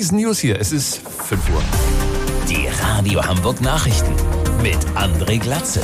diesen News hier. Es ist 5 Uhr. Die Radio Hamburg Nachrichten mit André Glatzel.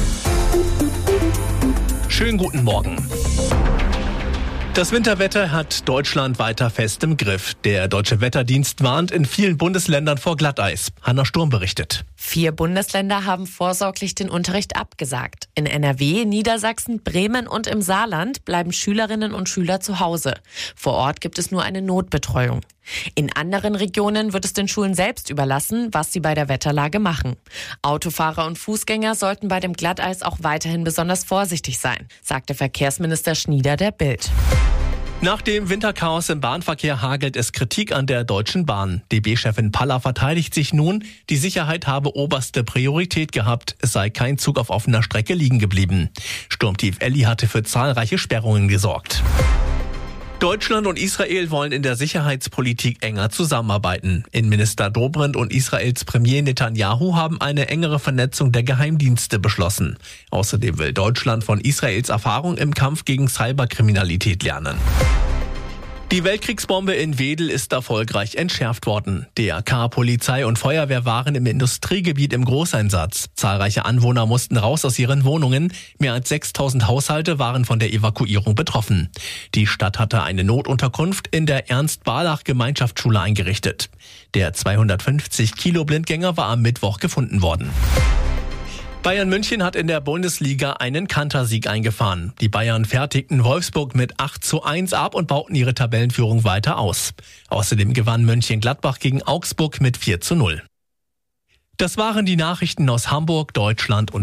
Schönen guten Morgen. Das Winterwetter hat Deutschland weiter fest im Griff. Der Deutsche Wetterdienst warnt in vielen Bundesländern vor Glatteis. Hanna Sturm berichtet. 4 Bundesländer haben vorsorglich den Unterricht abgesagt. In NRW, Niedersachsen, Bremen und im Saarland bleiben Schülerinnen und Schüler zu Hause. Vor Ort gibt es nur eine Notbetreuung. In anderen Regionen wird es den Schulen selbst überlassen, was sie bei der Wetterlage machen. Autofahrer und Fußgänger sollten bei dem Glatteis auch weiterhin besonders vorsichtig sein, sagte Verkehrsminister Schnieder der Bild. Nach dem Winterchaos im Bahnverkehr hagelt es Kritik an der Deutschen Bahn. DB-Chefin Paller verteidigt sich nun, die Sicherheit habe oberste Priorität gehabt. Es sei kein Zug auf offener Strecke liegen geblieben. Sturmtief Elli hatte für zahlreiche Sperrungen gesorgt. Deutschland und Israel wollen in der Sicherheitspolitik enger zusammenarbeiten. Innenminister Dobrindt und Israels Premier Netanyahu haben eine engere Vernetzung der Geheimdienste beschlossen. Außerdem will Deutschland von Israels Erfahrung im Kampf gegen Cyberkriminalität lernen. Die Weltkriegsbombe in Wedel ist erfolgreich entschärft worden. DRK, Polizei und Feuerwehr waren im Industriegebiet im Großeinsatz. Zahlreiche Anwohner mussten raus aus ihren Wohnungen. Mehr als 6.000 Haushalte waren von der Evakuierung betroffen. Die Stadt hatte eine Notunterkunft in der Ernst-Barlach-Gemeinschaftsschule eingerichtet. Der 250-Kilo-Blindgänger war am Mittwoch gefunden worden. Bayern München hat in der Bundesliga einen Kantersieg eingefahren. Die Bayern fertigten Wolfsburg mit 8:1 ab und bauten ihre Tabellenführung weiter aus. Außerdem gewann Mönchengladbach gegen Augsburg mit 4:0. Das waren die Nachrichten aus Hamburg, Deutschland und